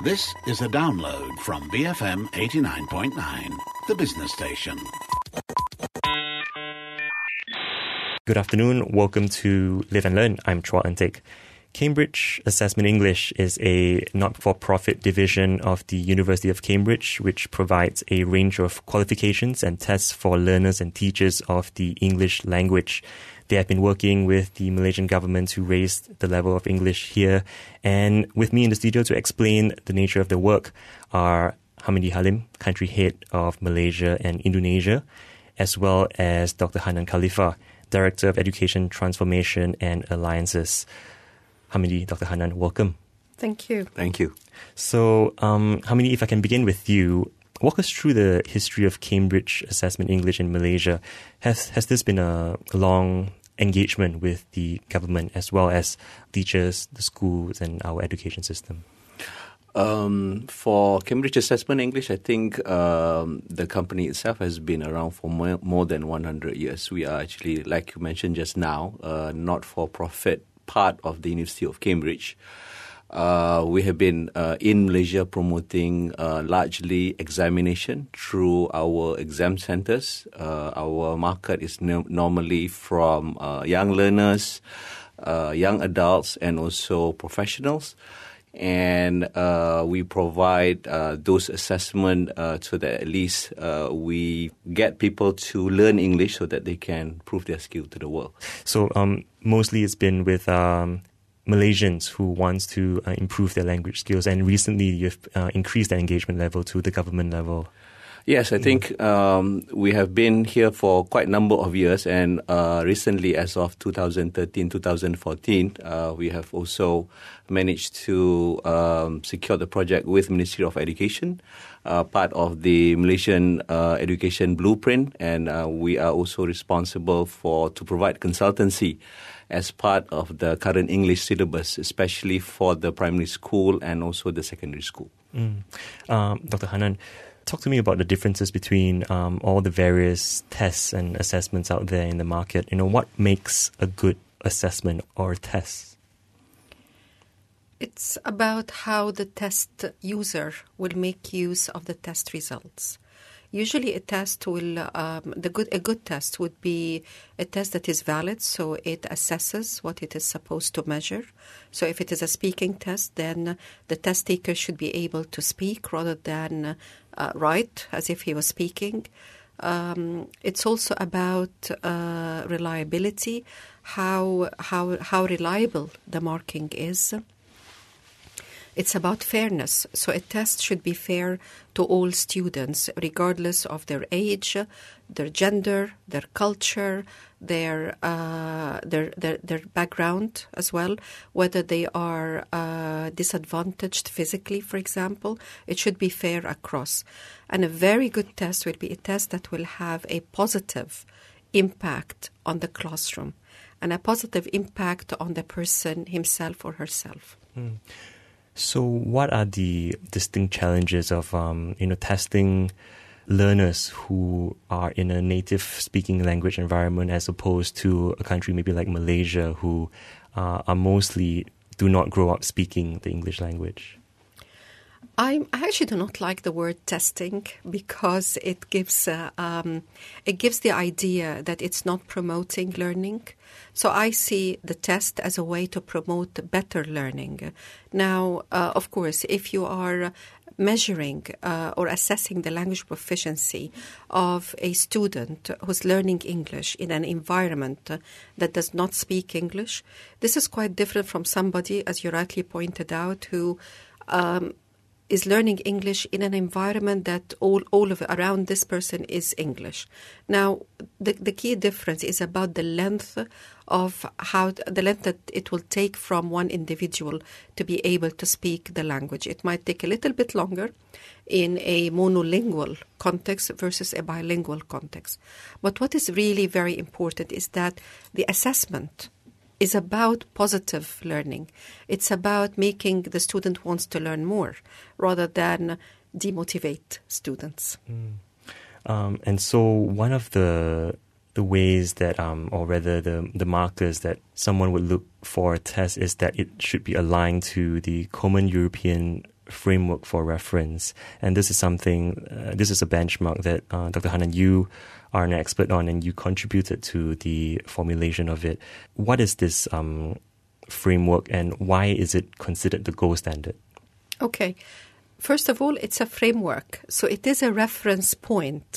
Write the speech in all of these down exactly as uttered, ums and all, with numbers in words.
This is a download from B F M eighty-nine point nine, the business station. Good afternoon. Welcome to Live and Learn. I'm Chua Eun-Teck. Cambridge Assessment English is a not-for-profit division of the University of Cambridge, which provides a range of qualifications and tests for learners and teachers of the English language. They have been working with the Malaysian government to raise the level of English here. And with me in the studio to explain the nature of the work are Hamidi Halim, country head of Malaysia and Indonesia, as well as Doctor Hanan Khalifa, Director of Education Transformation and Alliances. Hamidi, Doctor Hanan, welcome. Thank you. Thank you. So, um, Hamidi, if I can begin with you, walk us through the history of Cambridge Assessment English in Malaysia. Has has this been a long engagement with the government as well as teachers, the schools, and our education system? Um, for Cambridge Assessment English, I think um, the company itself has been around for more, more than one hundred years. We are actually, like you mentioned just now, uh, not-for-profit part of the University of Cambridge. Uh, we have been uh, in Malaysia promoting uh, largely examination through our exam centers. Uh, our market is no- normally from uh, young learners, uh, young adults, and also professionals. And uh, we provide uh, those assessments uh, so that at least uh, we get people to learn English so that they can prove their skill to the world. So um, mostly it's been with um, Malaysians who wants to uh, improve their language skills, and recently you've uh, increased the engagement level to the government level. Yes, I think um, we have been here for quite a number of years, and uh, recently, as of twenty thirteen, twenty fourteen, uh, we have also managed to um, secure the project with Ministry of Education, uh, part of the Malaysian uh, Education Blueprint, and uh, we are also responsible for to provide consultancy as part of the current English syllabus, especially for the primary school and also the secondary school. Mm. Um, Doctor Hanan, talk to me about the differences between um, all the various tests and assessments out there in the market. You know, what makes a good assessment or test? It's about how the test user will make use of the test results. Usually a test will, um, the good a good test would be a test that is valid, so it assesses what it is supposed to measure. So if it is a speaking test, then the test taker should be able to speak rather than uh, write as if he was speaking. Um, it's also about uh, reliability, how how how reliable the marking is. It's about fairness. So a test should be fair to all students, regardless of their age, their gender, their culture, their uh, their, their their background as well, whether they are uh, disadvantaged physically, for example. It should be fair across. And a very good test will be a test that will have a positive impact on the classroom and a positive impact on the person himself or herself. Mm. So what are the distinct challenges of, um, you know, testing learners who are in a native speaking language environment as opposed to a country maybe like Malaysia who uh, are mostly do not grow up speaking the English language? I actually do not like the word testing because it gives uh, um, it gives the idea that it's not promoting learning. So I see the test as a way to promote better learning. Now, uh, of course, if you are measuring uh, or assessing the language proficiency of a student who's learning English in an environment that does not speak English, this is quite different from somebody, as you rightly pointed out, who um, is learning English in an environment that all, all of around this person is English. Now, the, the key difference is about the length of how the length that it will take from one individual to be able to speak the language. It might take a little bit longer in a monolingual context versus a bilingual context. But what is really very important is that the assessment is about positive learning. It's about making the student wants to learn more rather than demotivate students. Mm. Um, and so one of the the ways that, um, or rather the, the markers that someone would look for a test is that it should be aligned to the Common European framework for reference. And this is something, uh, this is a benchmark that uh, Doctor Hanan, you are an expert on, and you contributed to the formulation of it. What is this um, framework, and why is it considered the gold standard? Okay. First of all, it's a framework. So it is a reference point.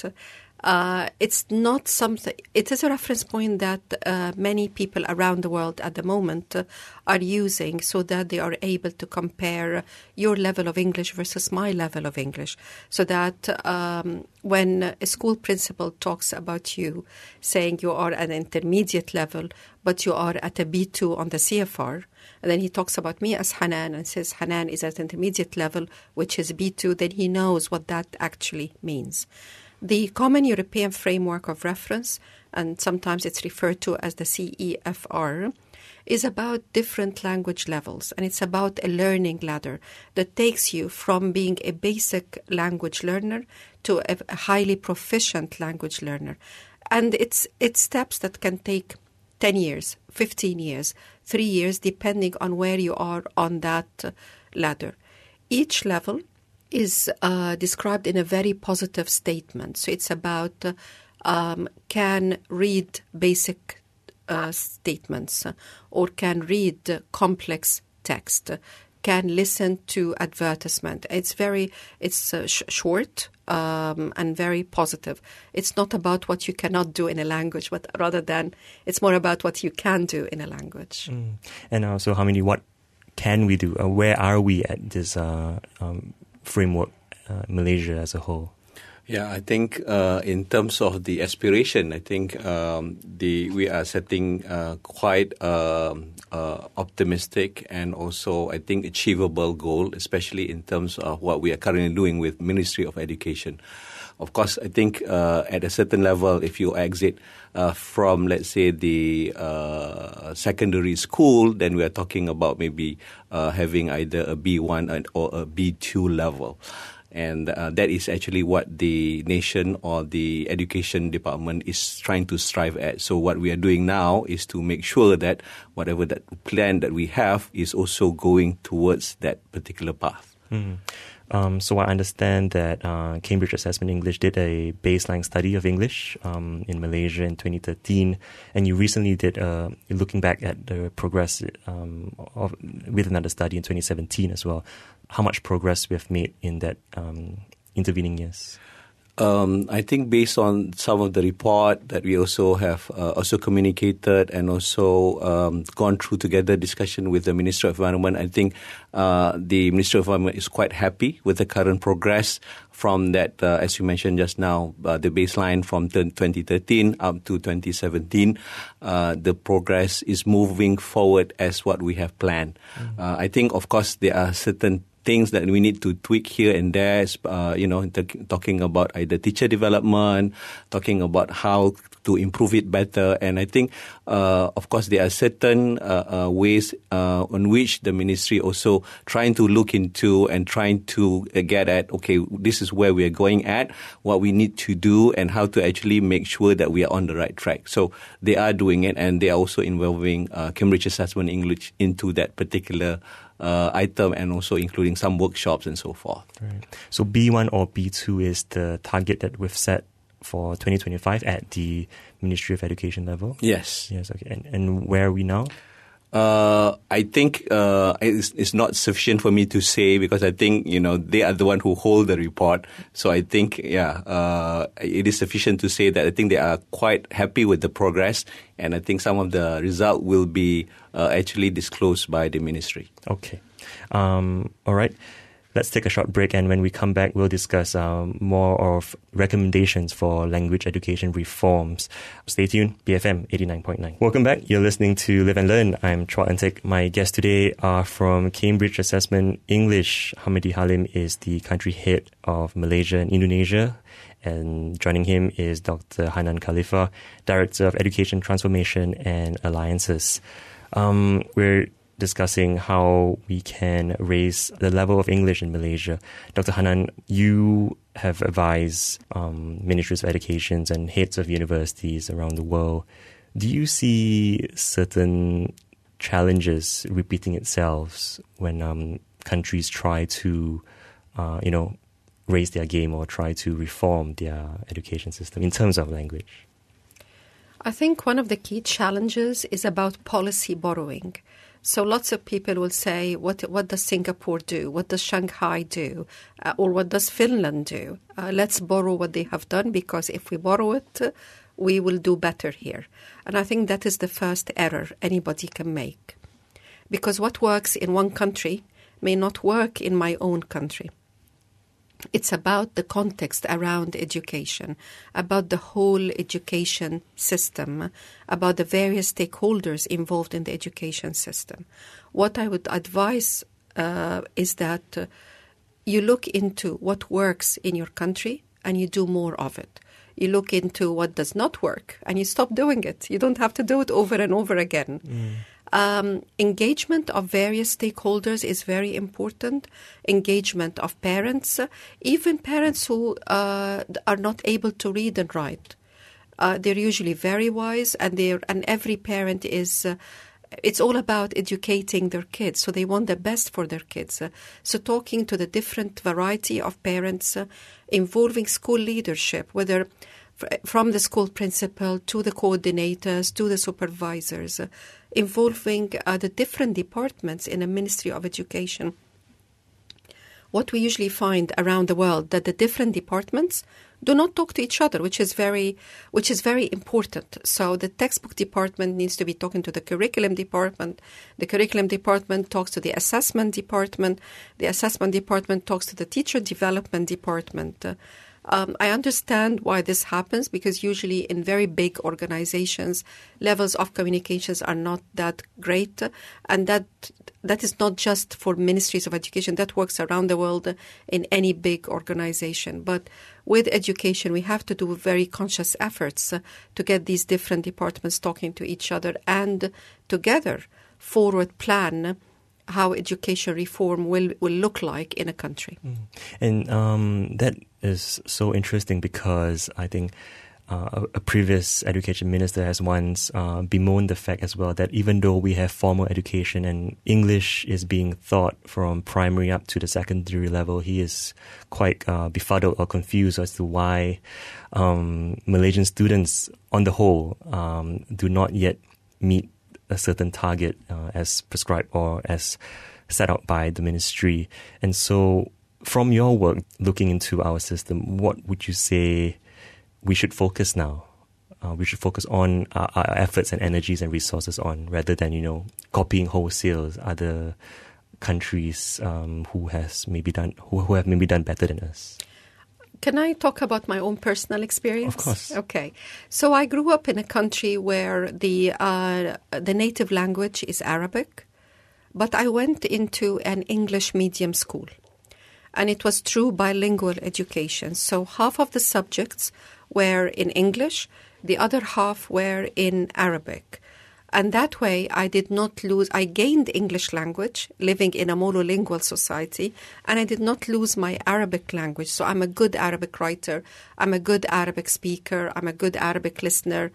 Uh, it's not something, it is a reference point that uh, many people around the world at the moment uh, are using so that they are able to compare your level of English versus my level of English. So that um, when a school principal talks about you, saying you are at an intermediate level, but you are at a B two on the C F R, and then he talks about me as Hanan and says Hanan is at intermediate level, which is B two, then he knows what that actually means. The Common European Framework of Reference, and sometimes it's referred to as the C E F R, is about different language levels, and it's about a learning ladder that takes you from being a basic language learner to a, a highly proficient language learner. And it's it's steps that can take ten years, fifteen years, three years, depending on where you are on that ladder. Each level is uh, described in a very positive statement. So it's about uh, um, can read basic uh, statements uh, or can read uh, complex text, uh, can listen to advertisement. It's very, it's uh, sh- short um, and very positive. It's not about what you cannot do in a language, but rather than it's more about what you can do in a language. Mm. And also, how many, what can we do? Uh, where are we at this uh, um, framework, uh, Malaysia as a whole? Yeah, I think uh, in terms of the aspiration, I think um, the we are setting uh, quite um, uh, optimistic and also I think achievable goal, especially in terms of what we are currently doing with Ministry of Education. Of course, I think uh, at a certain level, if you exit uh, from, let's say, the uh, secondary school, then we are talking about maybe uh, having either a B one or a B two level. And uh, that is actually what the nation or the education department is trying to strive at. So what we are doing now is to make sure that whatever that plan that we have is also going towards that particular path. Mm-hmm. Um, so I understand that uh, Cambridge Assessment English did a baseline study of English um, in Malaysia in twenty thirteen, and you recently did uh, looking back at the progress um, of, with another study in twenty seventeen as well. How much progress we have made in that um, intervening years? Um, I think based on some of the report that we also have uh, also communicated and also um, gone through together discussion with the Ministry of Environment, I think uh, the Ministry of Environment is quite happy with the current progress from that, uh, as you mentioned just now, uh, the baseline from twenty thirteen up to twenty seventeen. Uh, the progress is moving forward as what we have planned. Mm-hmm. Uh, I think, of course, there are certain things that we need to tweak here and there, uh, you know, t- talking about either teacher development, talking about how to improve it better. And I think, uh, of course, there are certain uh, uh, ways uh, on which the ministry also trying to look into and trying to uh, get at, okay, this is where we are going at, what we need to do, and how to actually make sure that we are on the right track. So they are doing it, and they are also involving uh, Cambridge Assessment English into that particular Uh, item, and also including some workshops and so forth. Right. So B one or B two is the target that we've set for twenty twenty-five at the Ministry of Education level? Yes. Yes, okay. And, and where are we now? Uh, I think uh, it's, it's not sufficient for me to say, because I think, you know, they are the one who hold the report. So I think, yeah, uh, it is sufficient to say that I think they are quite happy with the progress, and I think some of the result will be uh, actually disclosed by the ministry. Okay. Um, all right. Let's take a short break, and when we come back, we'll discuss um, more of recommendations for language education reforms. Stay tuned, B F M eighty-nine point nine. Welcome back. You're listening to Live and Learn. I'm Chua Antek. My guests today are from Cambridge Assessment English. Hamidi Halim is the country head of Malaysia and Indonesia. And joining him is Doctor Hanan Khalifa, Director of Education Transformation and Alliances. Um, we're discussing how we can raise the level of English in Malaysia. Doctor Hanan, you have advised um, ministries of education and heads of universities around the world. Do you see certain challenges repeating itself when um, countries try to, uh, you know, raise their game or try to reform their education system in terms of language? I think one of the key challenges is about policy borrowing. So lots of people will say, what what does Singapore do? What does Shanghai do? Uh, or what does Finland do? Uh, let's borrow what they have done, because if we borrow it, uh, we will do better here. And I think that is the first error anybody can make. Because what works in one country may not work in my own country. It's about the context around education, about the whole education system, about the various stakeholders involved in the education system. What I would advise uh, is that uh, you look into what works in your country and you do more of it. You look into what does not work and you stop doing it. You don't have to do it over and over again. Mm. Um, engagement of various stakeholders is very important. Engagement of parents, uh, even parents who uh, are not able to read and write. Uh, they're usually very wise, and they're and every parent is. Uh, it's all about educating their kids, so they want the best for their kids. Uh, so talking to the different variety of parents, uh, involving school leadership, whether from the school principal to the coordinators to the supervisors, uh, involving uh, the different departments in a Ministry of Education. What we usually find around the world, that the different departments do not talk to each other, which is very, which is very important. So the textbook department needs to be talking to the curriculum department. The curriculum department talks to the assessment department. The assessment department talks to the teacher development department. Uh, Um, I understand why this happens, because usually in very big organizations, levels of communications are not that great. And that that is not just for ministries of education. That works around the world in any big organization. But with education, we have to do very conscious efforts to get these different departments talking to each other and together forward plan how education reform will, will look like in a country. Mm. And um, that is so interesting, because I think uh, a, a previous education minister has once uh, bemoaned the fact as well that even though we have formal education and English is being taught from primary up to the secondary level, he is quite uh, befuddled or confused as to why um, Malaysian students on the whole um, do not yet meet a certain target uh, as prescribed or as set out by the ministry. And so from your work looking into our system, what would you say we should focus now? Uh, we should focus on our, our efforts and energies and resources on, rather than, you know, copying wholesale other countries um, who has maybe done who, who have maybe done better than us. Can I talk about my own personal experience? Of course. Okay. So I grew up in a country where the uh, the native language is Arabic, but I went into an English medium school, and it was true bilingual education. So half of the subjects were in English, the other half were in Arabic. And that way, I did not lose, I gained English language living in a monolingual society, and I did not lose my Arabic language. So I'm a good Arabic writer, I'm a good Arabic speaker, I'm a good Arabic listener.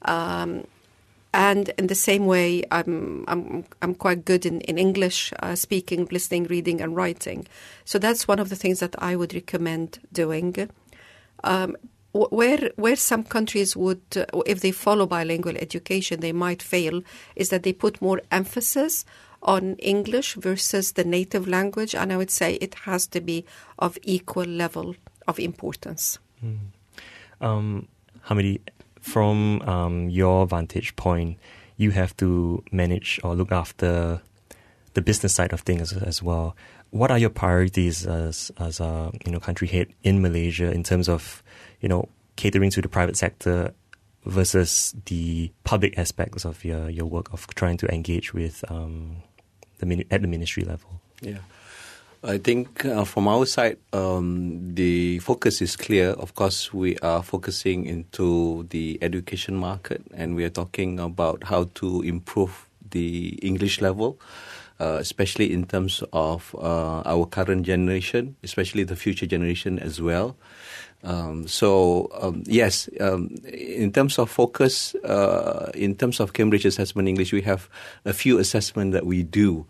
Um, and in the same way, I'm I'm I'm quite good in, in English, uh, speaking, listening, reading, and writing. So that's one of the things that I would recommend doing. Um, Where where some countries would, uh, if they follow bilingual education, they might fail, is that they put more emphasis on English versus the native language. And I would say it has to be of equal level of importance. Mm. Um, Hamidi, from um, your vantage point, you have to manage or look after the business side of things as well. What are your priorities as as a you know country head in Malaysia in terms of, you know, catering to the private sector versus the public aspects of your, your work of trying to engage with um, the mini- at the ministry level? Yeah, I think uh, from our side, um, the focus is clear. Of course, we are focusing into the education market, and we are talking about how to improve the English level. uh, especially in terms of uh, our current generation, especially the future generation as well. Um, so, um, yes, um, in terms of focus, uh, in terms of Cambridge Assessment English, we have a few assessments that we do,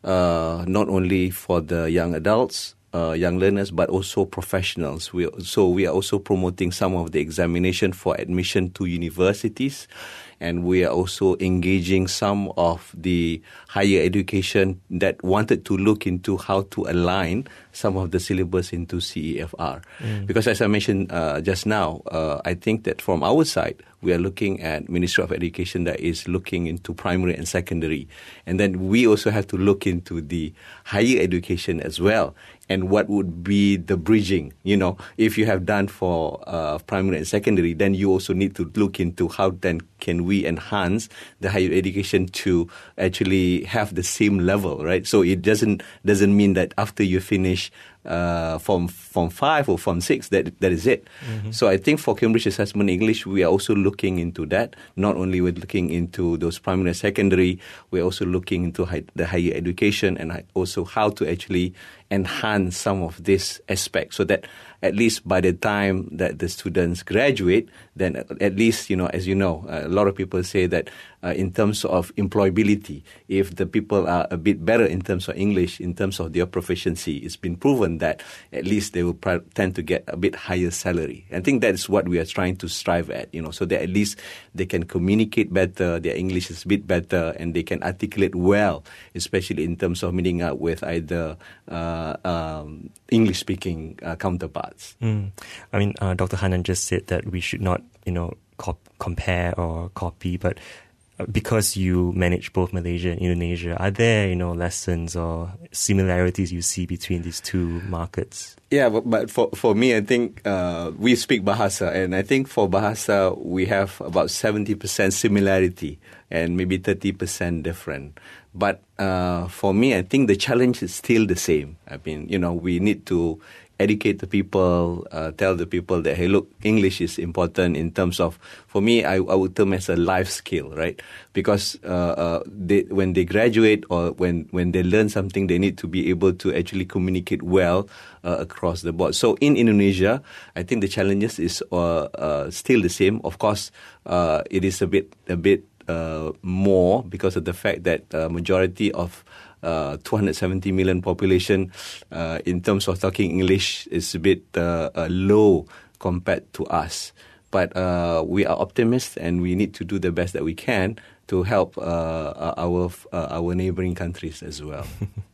uh, not only for the young adults, uh, young learners, but also professionals. We, so we are also promoting some of the examination for admission to universities. And we are also engaging some of the higher education that wanted to look into how to align some of the syllabus into C E F R. Mm. Because as I mentioned uh, just now, uh, I think that from our side, we are looking at Ministry of Education that is looking into primary and secondary. And then we also have to look into the higher education as well. And what would be the bridging? You know, if you have done for uh, primary and secondary, then you also need to look into how then can we enhance the higher education to actually have the same level, right? So it doesn't doesn't mean that after you finish uh, from from five or from six, that that is it. Mm-hmm. So I think for Cambridge Assessment English, we are also looking into that. Not only we're looking into those primary and secondary, we're also looking into high, the higher education and also how to actually enhance some of this aspect so that at least by the time that the students graduate, then at least, you know, as you know, a lot of people say that uh, in terms of employability, if the people are a bit better in terms of English, in terms of their proficiency, it's been proven that at least they will pr- tend to get a bit higher salary. I think that's what we are trying to strive at, you know, so that at least they can communicate better, their English is a bit better, and they can articulate well, especially in terms of meeting up with either uh, um, English-speaking uh, counterparts. Mm. I mean, uh, Doctor Hanan just said that we should not, you know, cop- compare or copy, but because you manage both Malaysia and Indonesia, are there, you know, lessons or similarities you see between these two markets? Yeah, but, but for for me, I think uh, we speak Bahasa, and I think for Bahasa, we have about seventy percent similarity and maybe thirty percent different. But uh, for me, I think the challenge is still the same. I mean, you know, we need to educate the people, uh, tell the people that, hey, look, English is important in terms of, for me, I, I would term as a life skill, right? Because uh, uh, they, when they graduate or when, when they learn something, they need to be able to actually communicate well uh, across the board. So in Indonesia, I think the challenges is uh, uh, still the same. Of course, uh, it is a bit a bit uh, more because of the fact that uh, majority of Uh, two hundred seventy million population uh, in terms of talking English is a bit uh, uh, low compared to us. But uh, we are optimists and we need to do the best that we can to help uh, our uh, our neighboring countries as well.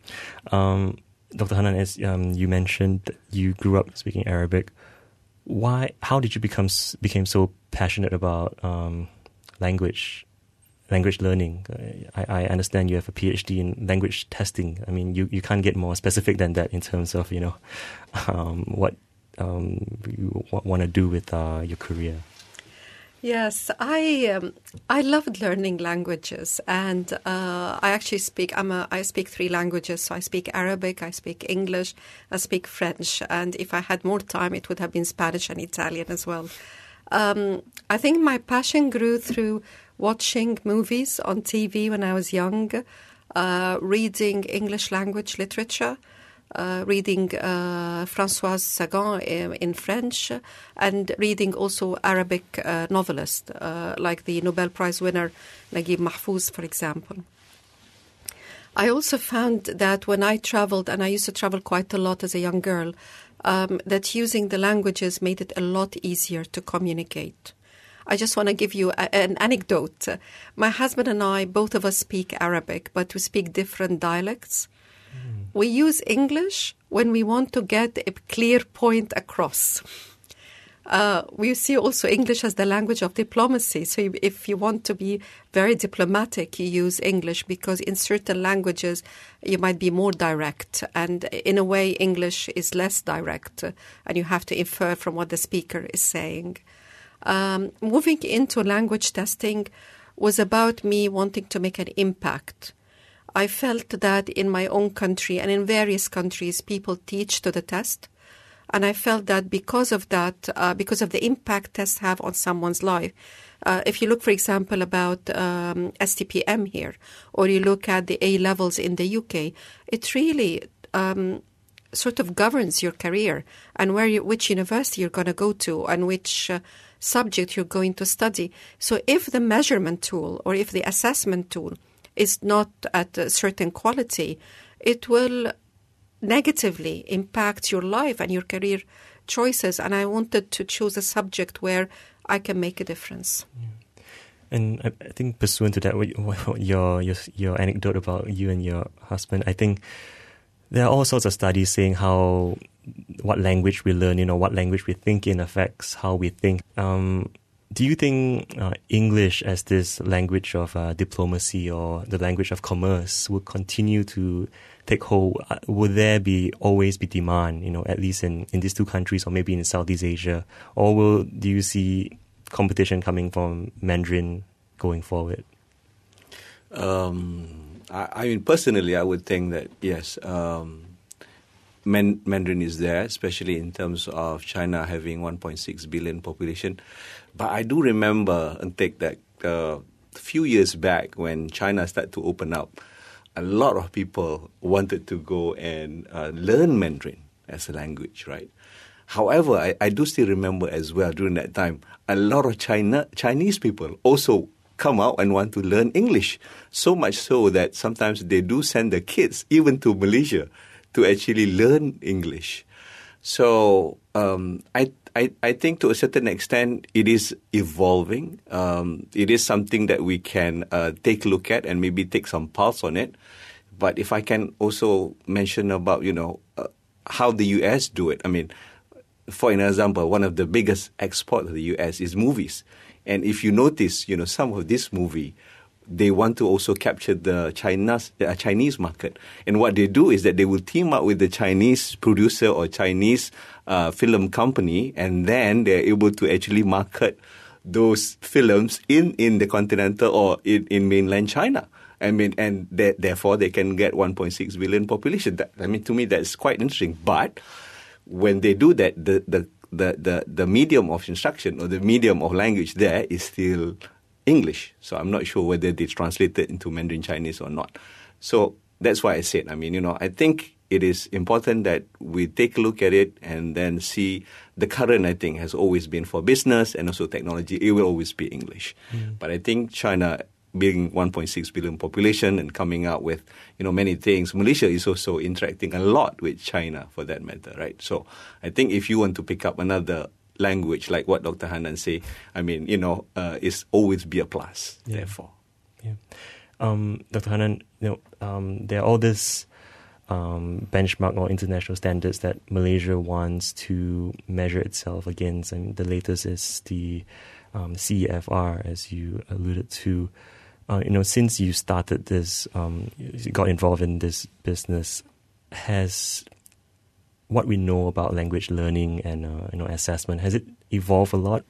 um, Doctor Hanan, as um, you mentioned, you grew up speaking Arabic. Why? How did you become became so passionate about um, language? Language learning. I, I understand you have a PhD in language testing. I mean, you, you can't get more specific than that in terms of, you know, um, what um, you want to do with uh, your career. Yes, I um, I loved learning languages, and uh, I actually speak. I'm a, I speak three languages. So I speak Arabic, I speak English, I speak French, and if I had more time, it would have been Spanish and Italian as well. Um, I think my passion grew through watching movies on T V when I was young, uh, reading English language literature, uh, reading uh, Françoise Sagan in, in French, and reading also Arabic uh, novelists, uh, like the Nobel Prize winner Naguib Mahfouz, for example. I also found that when I traveled, and I used to travel quite a lot as a young girl, um, that using the languages made it a lot easier to communicate. I just want to give you a, an anecdote. My husband and I, both of us speak Arabic, but we speak different dialects. Mm. We use English when we want to get a clear point across. Uh, we see also English as the language of diplomacy. So if you want to be very diplomatic, you use English, because in certain languages you might be more direct. And in a way, English is less direct, and you have to infer from what the speaker is saying. Um, moving into language testing was about me wanting to make an impact. I felt that in my own country and in various countries, people teach to the test. And I felt that because of that, uh, because of the impact tests have on someone's life, uh, if you look, for example, about um, S T P M here, or you look at the A levels in the U K, it really um, sort of governs your career and where you, which university you're going to go to and which uh, subject you're going to study. So if the measurement tool or if the assessment tool is not at a certain quality, it will negatively impact your life and your career choices. And I wanted to choose a subject where I can make a difference. Yeah. And I, I think pursuant to that, what, what your, your your anecdote about you and your husband, I think there are all sorts of studies saying how what language we learn, you know, what language we think in affects how we think. Um, do you think uh, English as this language of uh, diplomacy or the language of commerce will continue to take hold? Uh, will there be always be demand, you know, at least in, in these two countries or maybe in Southeast Asia? Or will do you see competition coming from Mandarin going forward? Um, I, I mean, personally, I would think that, yes, um, Man- Mandarin is there, especially in terms of China having one point six billion population. But I do remember, Entek, that uh, a few years back when China started to open up, a lot of people wanted to go and uh, learn Mandarin as a language, right? However, I, I do still remember as well during that time, a lot of China Chinese people also come out and want to learn English. So much so that sometimes they do send their kids even to Malaysia to actually learn English. So um, I, I I think to a certain extent it is evolving. Um, it is something that we can uh, take a look at and maybe take some pulse on it. But if I can also mention about, you know, uh, how the U S do it. I mean, for an example, one of the biggest exports of the U S is movies. And if you notice, you know, some of this movie, they want to also capture the China's, the Chinese market. And what they do is that they will team up with the Chinese producer or Chinese uh, film company, and then they're able to actually market those films in, in the continental or in, in mainland China. I mean, and they, therefore they can get one point six billion population. That, I mean, to me, that's quite interesting. But when they do that, the, the, the, the, the medium of instruction or the medium of language there is still English. So I'm not sure whether they translate it into Mandarin Chinese or not. So that's why I said, I mean, you know, I think it is important that we take a look at it and then see the current, I think, has always been for business and also technology. It will always be English. Mm. But I think China being one point six billion population and coming out with, you know, many things. Malaysia is also interacting a lot with China for that matter, right? So I think if you want to pick up another language, like what Doctor Hanan say, I mean, you know, uh, it's always be a plus, yeah. Therefore. Yeah. Um, Doctor Hanan, you know, um, there are all this um, benchmark or international standards that Malaysia wants to measure itself against. I mean, the latest is the um, C E F R, as you alluded to. Uh, you know, since you started this, um, you got involved in this business, has what we know about language learning and uh, you know assessment, has it evolved a lot?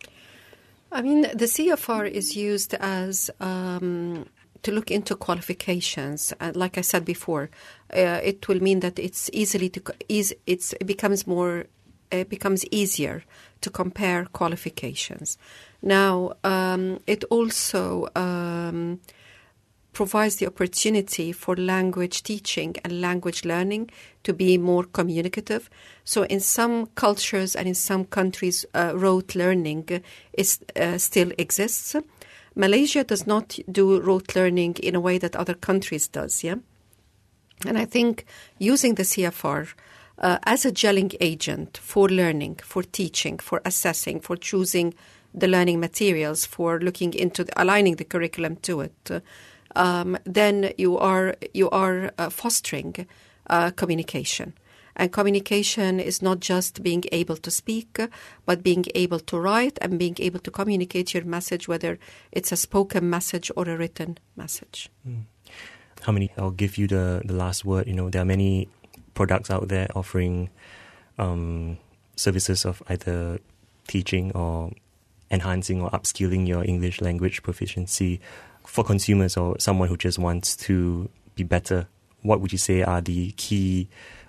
I mean, the C E F R is used as um, to look into qualifications. Uh, like I said before, uh, it will mean that it's easily to ease. It's it becomes more. It becomes easier to compare qualifications. Now, um, it also um, provides the opportunity for language teaching and language learning to be more communicative. So in some cultures and in some countries, uh, rote learning is uh, still exists. Malaysia does not do rote learning in a way that other countries does, yeah? And I think using the C F R uh, as a gelling agent for learning, for teaching, for assessing, for choosing the learning materials, for looking into the, aligning the curriculum to it, uh, Um, then you are you are uh, fostering uh, communication. And communication is not just being able to speak, but being able to write and being able to communicate your message, whether it's a spoken message or a written message. Mm. How many? I'll give you the, the last word. You know, there are many products out there offering um, services of either teaching or enhancing or upskilling your English language proficiency. For consumers or someone who just wants to be better, what would you say are the key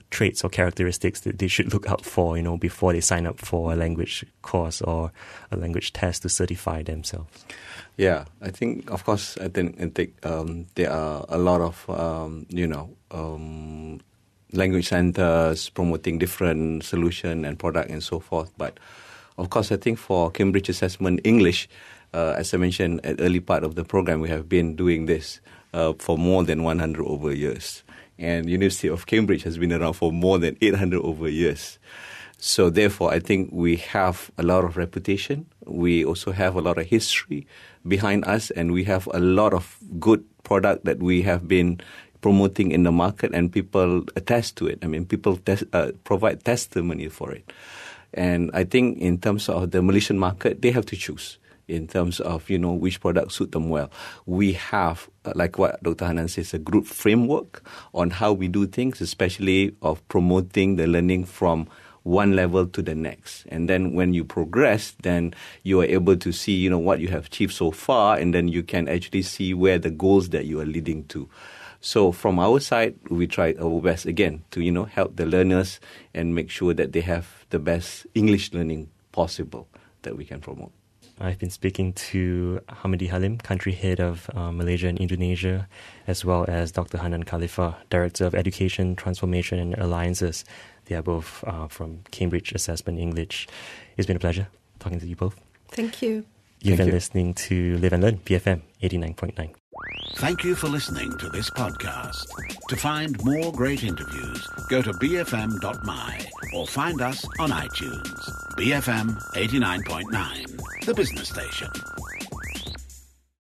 traits or characteristics that they should look out for, you know, before they sign up for a language course or a language test to certify themselves? Yeah, I think, of course, I think, I think um, there are a lot of, um, you know, um, language centers promoting different solution and product and so forth. But, of course, I think for Cambridge Assessment English, uh, as I mentioned at the early part of the program, we have been doing this uh, for more than one hundred over years. And University of Cambridge has been around for more than eight hundred over years. So therefore, I think we have a lot of reputation. We also have a lot of history behind us, and we have a lot of good product that we have been promoting in the market, and people attest to it. I mean, people tes- uh, provide testimony for it. And I think in terms of the Malaysian market, they have to choose in terms of, you know, which products suit them well. We have, uh, like what Doctor Hanan says, a group framework on how we do things, especially of promoting the learning from one level to the next. And then when you progress, then you are able to see, you know, what you have achieved so far, and then you can actually see where the goals that you are leading to. So from our side, we try our best, again, to, you know, help the learners and make sure that they have the best English learning possible that we can promote. I've been speaking to Hamidi Halim, country head of uh, Malaysia and Indonesia, as well as Doctor Hanan Khalifa, Director of Education, Transformation and Alliances. They are both uh, from Cambridge Assessment English. It's been a pleasure talking to you both. Thank you. You've Thank been you. listening to Live and Learn, B F M eighty-nine point nine. Thank you for listening to this podcast. To find more great interviews, go to b f m dot m y or find us on iTunes. B F M eighty-nine point nine, the business station.